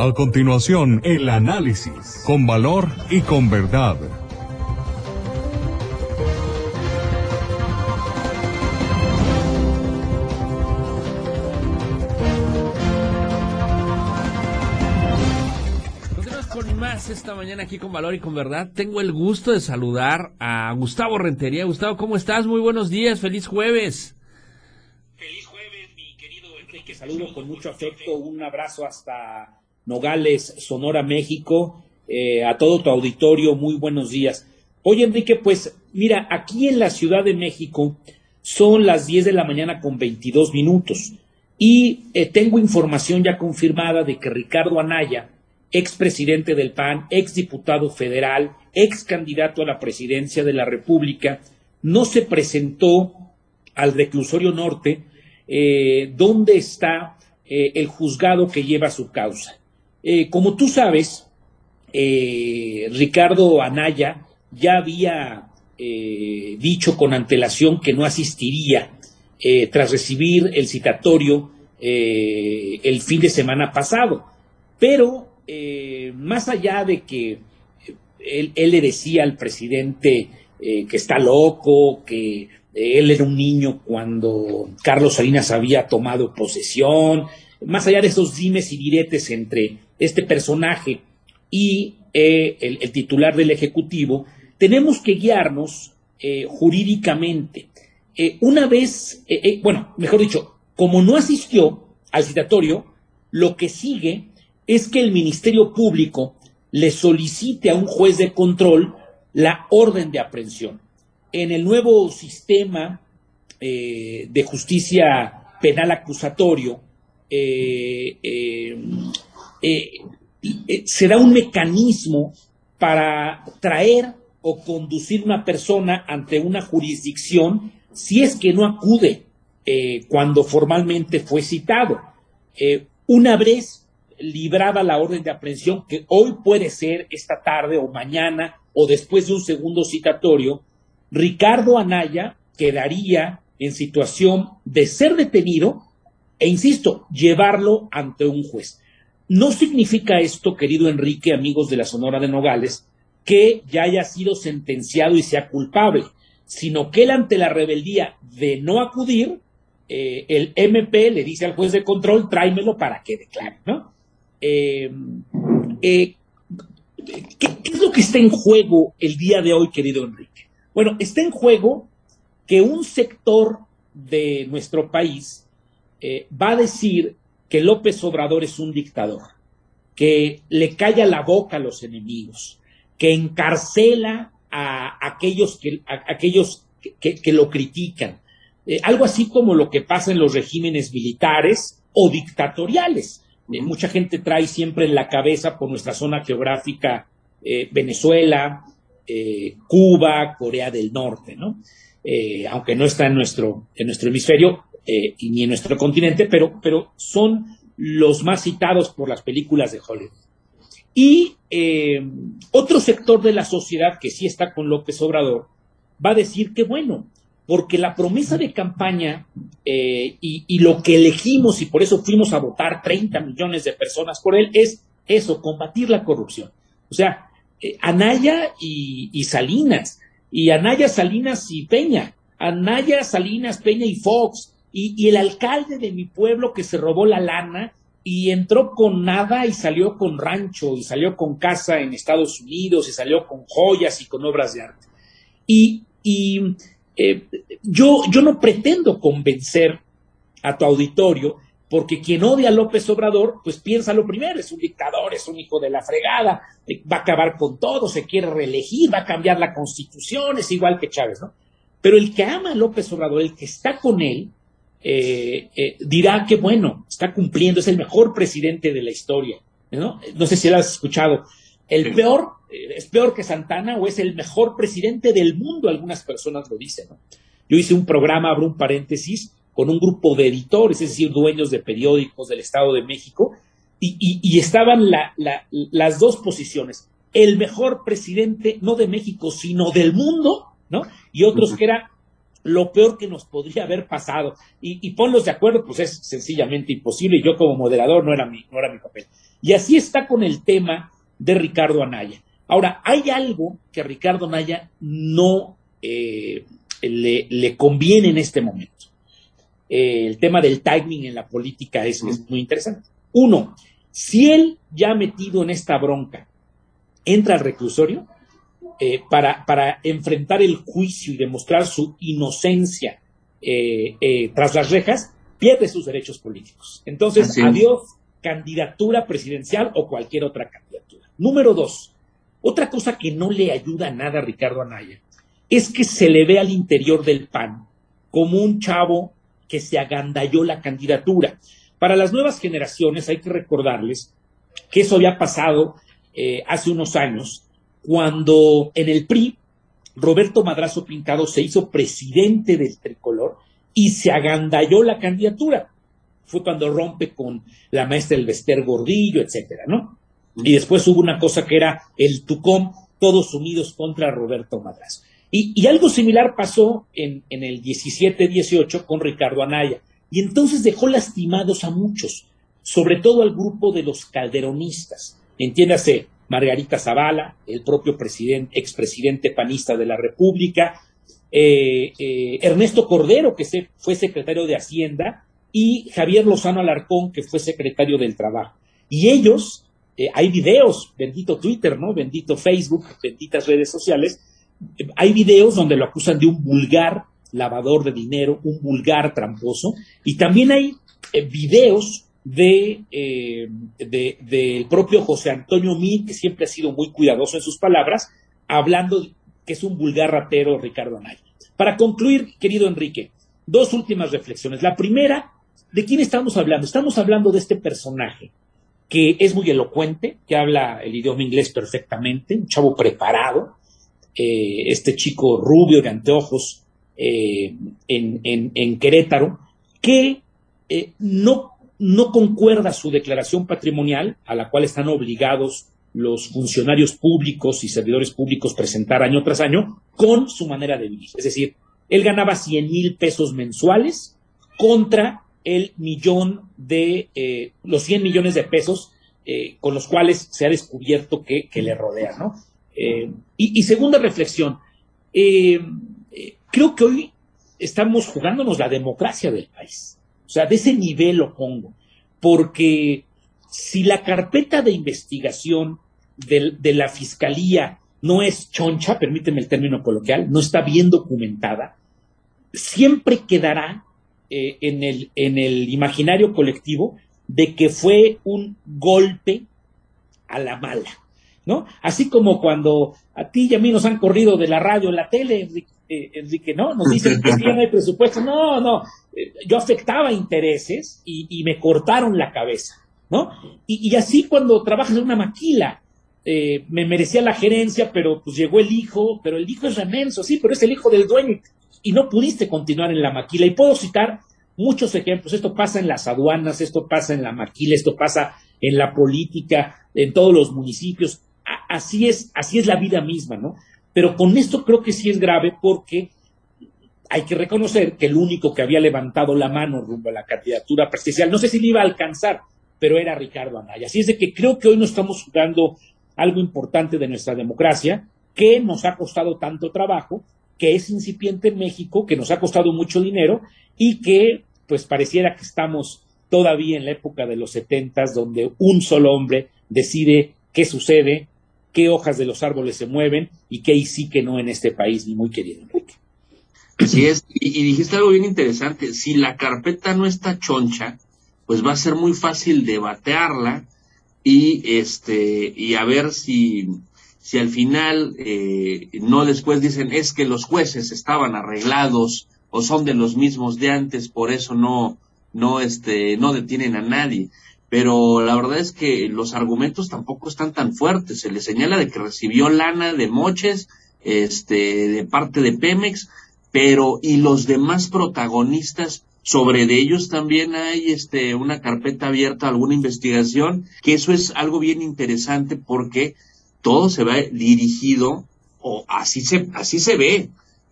A continuación, el análisis, con valor y con verdad. Continuamos con más esta mañana aquí con Valor y con Verdad. Tengo el gusto de saludar a Gustavo Rentería. Gustavo, ¿cómo estás? Muy buenos días, feliz jueves. Feliz jueves, mi querido Enrique. Saludo con mucho afecto. Un abrazo hasta Nogales, Sonora, México. A todo tu auditorio, muy buenos días. Oye, Enrique, pues mira, aquí en la Ciudad de México son las 10 de la mañana con 22 minutos. Y tengo información ya confirmada de que Ricardo Anaya, expresidente del PAN, exdiputado federal, ex candidato a la presidencia de la República, no se presentó al reclusorio norte, donde está el juzgado que lleva su causa. Como tú sabes, Ricardo Anaya ya había dicho con antelación que no asistiría tras recibir el citatorio el fin de semana pasado. Pero más allá de que él le decía al presidente que está loco, que él era un niño cuando Carlos Salinas había tomado posesión, más allá de esos dimes y diretes entre este personaje y el titular del Ejecutivo, tenemos que guiarnos jurídicamente. Una vez, mejor dicho, como no asistió al citatorio, lo que sigue es que el Ministerio Público le solicite a un juez de control la orden de aprehensión. En el nuevo sistema de justicia penal acusatorio, será un mecanismo para traer o conducir una persona ante una jurisdicción si es que no acude cuando formalmente fue citado. Una vez librada la orden de aprehensión, que hoy puede ser esta tarde o mañana o después de un segundo citatorio, Ricardo Anaya quedaría en situación de ser detenido e, insisto, llevarlo ante un juez. No significa esto, querido Enrique, amigos de la Sonora de Nogales, que ya haya sido sentenciado y sea culpable, sino que él, ante la rebeldía de no acudir, el MP le dice al juez de control, tráemelo para que declare, ¿no? ¿Qué es lo que está en juego el día de hoy, querido Enrique? Bueno, está en juego que un sector de nuestro país va a decir que López Obrador es un dictador, que le calla la boca a los enemigos, que encarcela a aquellos que lo critican. Algo así como lo que pasa en los regímenes militares o dictatoriales. Mucha gente trae siempre en la cabeza, por nuestra zona geográfica, Venezuela, Cuba, Corea del Norte, ¿no? Aunque no está en nuestro hemisferio ni en nuestro continente, pero son los más citados por las películas de Hollywood. Y otro sector de la sociedad que sí está con López Obrador va a decir que bueno, porque la promesa de campaña y lo que elegimos, y por eso fuimos a votar 30 millones de personas por él, es eso, combatir la corrupción. O sea, Anaya y Salinas, y Anaya, Salinas y Peña, Anaya, Salinas, Peña y Fox, y el alcalde de mi pueblo que se robó la lana y entró con nada y salió con rancho, y salió con casa en Estados Unidos, y salió con joyas y con obras de arte. Yo no pretendo convencer a tu auditorio, porque quien odia a López Obrador, pues piensa lo primero, es un dictador, es un hijo de la fregada, va a acabar con todo, se quiere reelegir, va a cambiar la Constitución, es igual que Chávez, ¿no? Pero el que ama a López Obrador, el que está con él, dirá que bueno, está cumpliendo, es el mejor presidente de la historia, ¿no? No sé si lo has escuchado. Es peor que Santana, o es el mejor presidente del mundo, algunas personas lo dicen, ¿no? Yo hice un programa, abro un paréntesis, con un grupo de editores, es decir, dueños de periódicos del Estado de México, y estaban las dos posiciones, el mejor presidente, no de México, sino del mundo, ¿no? Y otros que era lo peor que nos podría haber pasado. Y ponlos de acuerdo, pues es sencillamente imposible, y yo como moderador no era mi papel. Y así está con el tema de Ricardo Anaya. Ahora, hay algo que a Ricardo Anaya no le conviene en este momento. El tema del timing en la política es muy interesante. Uno, si él ya metido en esta bronca entra al reclusorio para enfrentar el juicio y demostrar su inocencia tras las rejas, pierde sus derechos políticos. Entonces, adiós candidatura presidencial o cualquier otra candidatura. Número dos, otra cosa que no le ayuda nada a Ricardo Anaya es que se le ve al interior del PAN como un chavo que se agandalló la candidatura. Para las nuevas generaciones hay que recordarles que eso había pasado hace unos años, cuando en el PRI Roberto Madrazo Pintado se hizo presidente del Tricolor y se agandalló la candidatura. Fue cuando rompe con la maestra Elvester Gordillo, etcétera, ¿no? Y después hubo una cosa que era el Tucón, todos unidos contra Roberto Madrazo. Y algo similar pasó en el 17-18 con Ricardo Anaya. Y entonces dejó lastimados a muchos, sobre todo al grupo de los calderonistas. Entiéndase, Margarita Zavala, el propio expresidente panista de la República, Ernesto Cordero, que fue secretario de Hacienda, y Javier Lozano Alarcón, que fue secretario del Trabajo. Y ellos, hay videos, bendito Twitter, ¿no? Bendito Facebook, benditas redes sociales, hay videos donde lo acusan de un vulgar lavador de dinero, un vulgar tramposo, y también hay videos del propio José Antonio Meade, que siempre ha sido muy cuidadoso en sus palabras, hablando que es un vulgar ratero Ricardo Anaya. Para concluir, querido Enrique, dos últimas reflexiones. La primera, ¿de quién estamos hablando? Estamos hablando de este personaje que es muy elocuente, que habla el idioma inglés perfectamente, un chavo preparado, este chico rubio de anteojos en Querétaro, que no concuerda su declaración patrimonial, a la cual están obligados los funcionarios públicos y servidores públicos presentar año tras año, con su manera de vivir. Es decir, él ganaba 100,000 pesos mensuales contra los 100 millones de pesos con los cuales se ha descubierto que le rodean, ¿no? Y segunda reflexión, creo que hoy estamos jugándonos la democracia del país. O sea, de ese nivel lo pongo, porque si la carpeta de investigación de la Fiscalía no es choncha, permíteme el término coloquial, no está bien documentada, siempre quedará en el imaginario colectivo de que fue un golpe a la mala, ¿no? Así como cuando a ti y a mí nos han corrido de la radio, la tele, Enrique, ¿no? Nos dicen que ya no hay presupuesto. No, yo afectaba intereses y me cortaron la cabeza, ¿no? Y así cuando trabajas en una maquila, me merecía la gerencia, pero pues llegó el hijo, pero el hijo es remenso, sí, pero es el hijo del dueño y no pudiste continuar en la maquila. Y puedo citar muchos ejemplos. Esto pasa en las aduanas, esto pasa en la maquila, esto pasa en la política, en todos los municipios. Así es la vida misma, ¿no? Pero con esto creo que sí es grave, porque hay que reconocer que el único que había levantado la mano rumbo a la candidatura presidencial, no sé si le iba a alcanzar, pero era Ricardo Anaya. Así es de que creo que hoy no estamos jugando algo importante de nuestra democracia, que nos ha costado tanto trabajo, que es incipiente en México, que nos ha costado mucho dinero y que pues pareciera que estamos todavía en la época de los 70s, donde un solo hombre decide qué sucede, qué hojas de los árboles se mueven y qué y sí que no en este país, mi muy querido Enrique. Así es, y dijiste algo bien interesante. Si la carpeta no está choncha, pues va a ser muy fácil debatearla y a ver si al final no después dicen es que los jueces estaban arreglados o son de los mismos de antes, por eso no detienen a nadie. Pero la verdad es que los argumentos tampoco están tan fuertes. Se le señala de que recibió lana de moches, de parte de Pemex, pero y los demás protagonistas, sobre de ellos también hay una carpeta abierta, alguna investigación, que eso es algo bien interesante porque todo se va dirigido, o así se ve,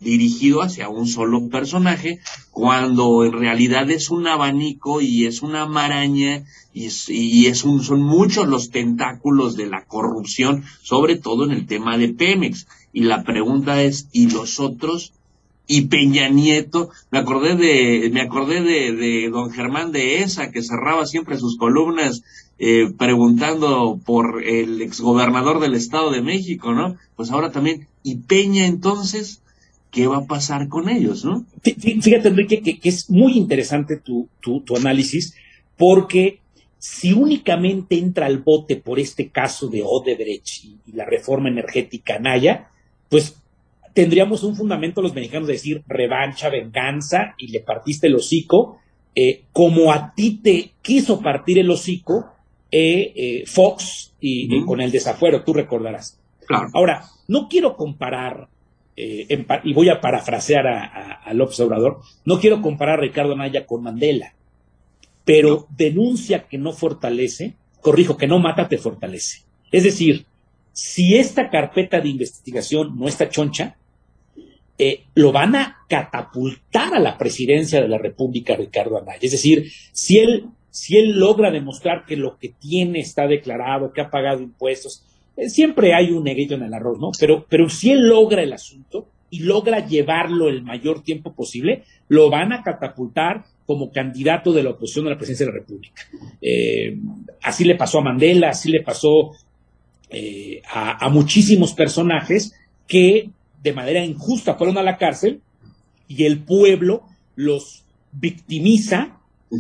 dirigido hacia un solo personaje, cuando en realidad es un abanico y es una maraña son muchos los tentáculos de la corrupción, sobre todo en el tema de Pemex. Y la pregunta es, ¿y los otros? Y Peña Nieto, me acordé de don Germán Dehesa, que cerraba siempre sus columnas preguntando por el exgobernador del Estado de México, ¿no? Pues ahora también, ¿y Peña entonces? ¿Qué va a pasar con ellos, no? Fíjate, Enrique, que es muy interesante tu análisis, porque si únicamente entra al bote por este caso de Odebrecht y la reforma energética Anaya, pues tendríamos un fundamento los mexicanos de decir revancha, venganza, y le partiste el hocico, como a ti te quiso partir el hocico Fox y con el desafuero, tú recordarás. Claro. Ahora, no quiero comparar, y voy a parafrasear a López Obrador, no quiero comparar a Ricardo Anaya con Mandela, pero denuncia que no fortalece, que no mata, te fortalece. Es decir, si esta carpeta de investigación no está choncha, lo van a catapultar a la presidencia de la República Ricardo Anaya. Es decir, si él logra demostrar que lo que tiene está declarado, que ha pagado impuestos, siempre hay un negrito en el arroz, ¿no? Pero si él logra el asunto y logra llevarlo el mayor tiempo posible, lo van a catapultar como candidato de la oposición a la presidencia de la República. Así le pasó a Mandela, así le pasó a muchísimos personajes que de manera injusta fueron a la cárcel y el pueblo los victimiza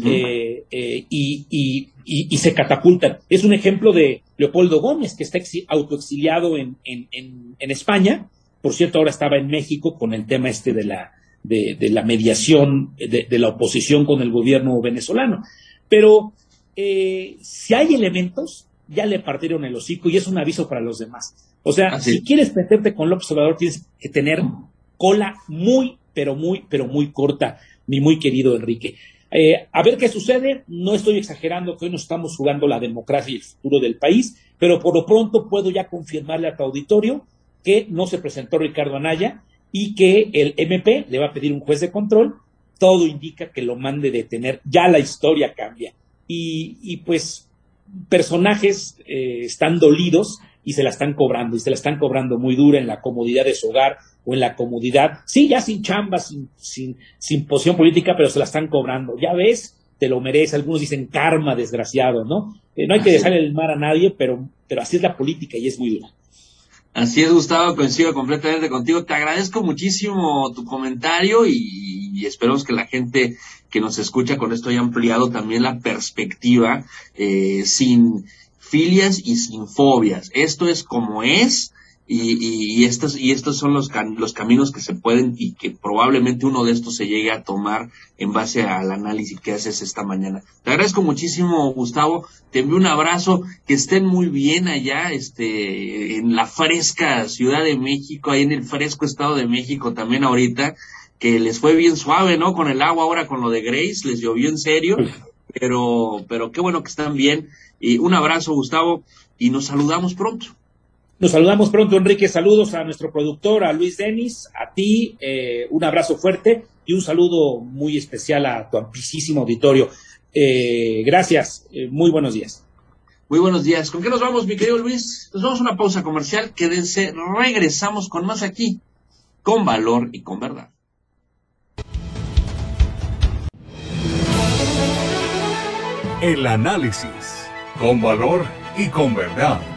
y se catapultan. Es un ejemplo de Leopoldo Gómez, que está autoexiliado en España. Por cierto, ahora estaba en México con el tema de la mediación de la oposición con el gobierno venezolano. Pero si hay elementos, ya le partieron el hocico y es un aviso para los demás. O sea, si quieres meterte con López Obrador, tienes que tener cola muy, pero muy corta, mi muy querido Enrique. A ver qué sucede. No estoy exagerando que hoy nos estamos jugando la democracia y el futuro del país, pero por lo pronto puedo ya confirmarle a tu auditorio que no se presentó Ricardo Anaya y que el MP le va a pedir un juez de control. Todo indica que lo mande detener. Ya la historia cambia. Y pues personajes están dolidos y se la están cobrando muy dura en la comodidad de su hogar o en la comodidad, sí, ya sin chamba, sin posición política, pero se la están cobrando. Ya ves, te lo mereces. Algunos dicen karma, desgraciado, ¿no? No hay que dejar el mar a nadie, pero así es la política y es muy dura. Así es, Gustavo, coincido completamente contigo. Te agradezco muchísimo tu comentario y esperemos que la gente que nos escucha con esto haya ampliado también la perspectiva, sin filias y sin fobias. Esto es como es y estos son los caminos que se pueden y que probablemente uno de estos se llegue a tomar en base al análisis que haces esta mañana. Te agradezco muchísimo, Gustavo. Te envío un abrazo. Que estén muy bien allá, en la fresca Ciudad de México, ahí en el fresco Estado de México también ahorita, que les fue bien suave, ¿no? Con el agua ahora, con lo de Grace, les llovió en serio, pero qué bueno que están bien. Y un abrazo, Gustavo, y nos saludamos pronto. Nos saludamos pronto, Enrique. Saludos a nuestro productor, a Luis Denis, a ti, un abrazo fuerte y un saludo muy especial a tu amplísimo auditorio. Gracias, muy buenos días. Muy buenos días. ¿Con qué nos vamos, mi querido Luis? Nos vamos a una pausa comercial. Quédense, regresamos con más aquí, con valor y con verdad. El análisis, con valor y con verdad.